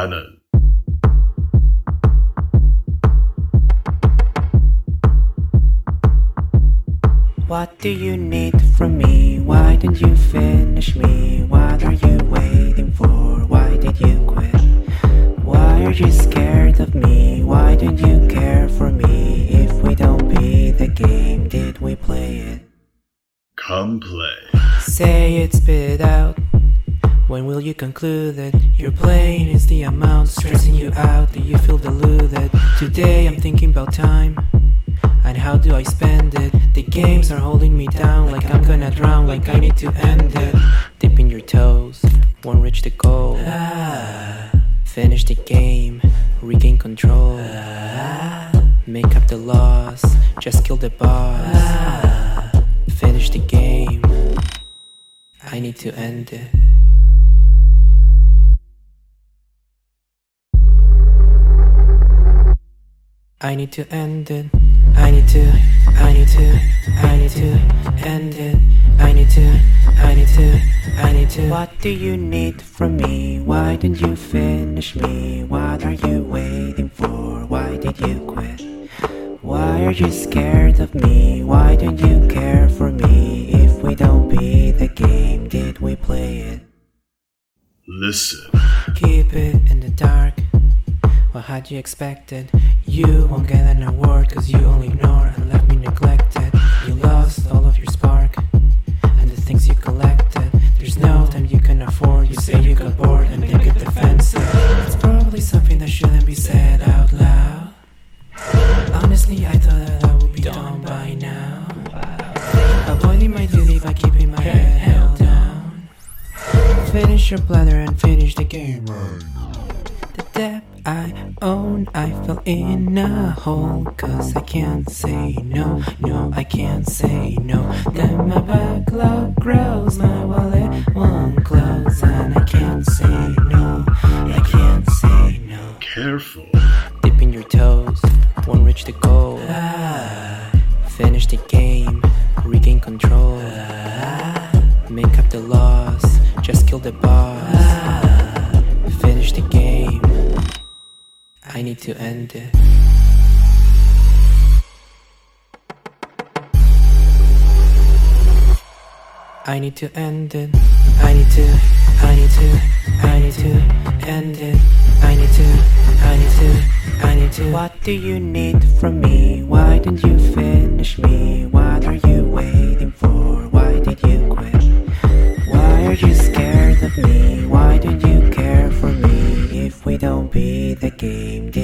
canon. What do you need from me? Why didn't you finish me? What are you waiting for? Why did you quit? Why are you scared of me? Why don't you care for me? If we don't beat the game, did we play it? Come play. Say it, spit out. When will you conclude that your playing is the amount stressing you out? Do you feel deluded? Today I'm thinking about time, and how do I spend it? The games are holding me down, like I'm gonna drown, like I need to end it. Dipping your toes, won't reach the goal. Finish the game, regain control. Make up the loss, just kill the boss. Finish the game, I need to end it. I need to end it. I need to end it. I need to. What do you need from me? Why didn't you finish me? What are you waiting for? Why did you quit? Why are you scared of me? Why don't you care for me? If we don't beat the game, did we play it? Listen. Keep it in the dark. What had you expected? You won't get an award cause you only ignore and left me neglected. You lost all of your spark and the things you collected. There's no time you can afford. You say you got bored and then get defensive. It's probably something that shouldn't be said out loud. Honestly, I thought that I would be done by now. Avoiding my duty by keeping my head held down. Finish your bladder and finish the game. The debt I own, I fell in a hole. Cause I can't say no, no, I can't say no. Then my backlog grows, my wallet won't close. And I can't say no, I can't say no. Careful. Dipping your toes, won't reach the goal. Finish the game, regain control. Make up the loss, just kill the boss. Finish the game, I need to end it. I need to end it. I need to end it. I need to. What do you need from me? Why didn't you finish me? What are you waiting for? Why did you quit? Why are you scared of me? Why don't you care for me? If we don't beat the game,